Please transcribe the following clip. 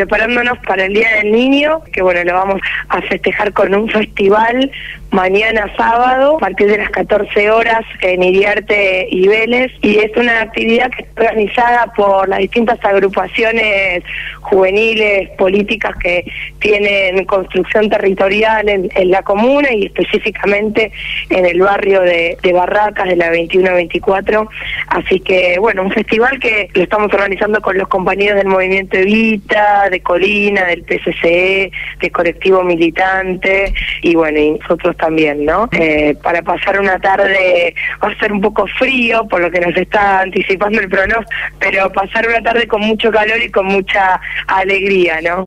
preparándonos para el Día del Niño, que bueno, lo vamos a festejar con un festival mañana sábado, a partir de las 14 horas en Iriarte y Vélez, y es una actividad que está organizada por las distintas agrupaciones juveniles, políticas que tienen construcción territorial en la comuna y específicamente en el barrio de Barracas de la 21-24, así que bueno, un festival que lo estamos organizando con los compañeros del Movimiento Evita, de Colina, del PCCE, de Colectivo Militante, y bueno, y nosotros también, ¿no? Para pasar una tarde, va a ser un poco frío, por lo que nos está anticipando el pronóstico, pero pasar una tarde con mucho calor y con mucha alegría, ¿no?